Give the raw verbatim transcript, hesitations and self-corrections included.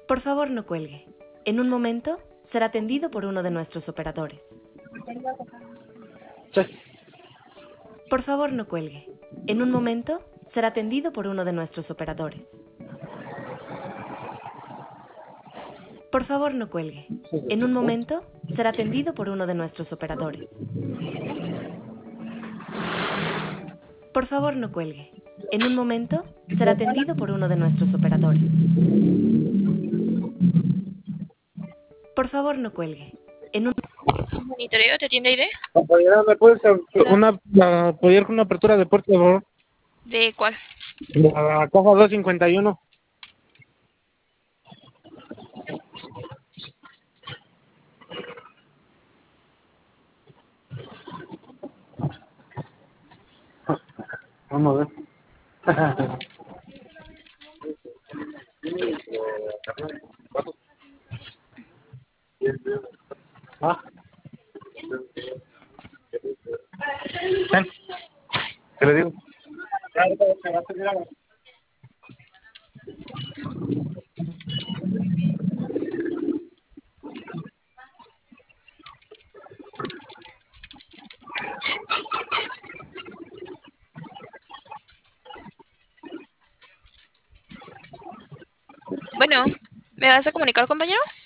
Por favor, no cuelgue. En un momento será atendido por uno de nuestros operadores. Sí. Por favor, no cuelgue. En un momento será atendido por uno de nuestros operadores. Por favor, no cuelgue. En un momento será atendido por uno de nuestros operadores. Por favor, no cuelgue. En un momento será atendido por uno de nuestros operadores. Por favor, no cuelgue. En un Monitoreo, ¿te atiende Aide? Compañera, ¿me puedes una, la- apoyar con una apertura de puerta, por favor? ¿De cuál? De la caja doscientos cincuenta y uno. Vamos a ver. ¿Ah? Ven. ¿Qué le digo? Bueno, ¿me vas a comunicar, compañero?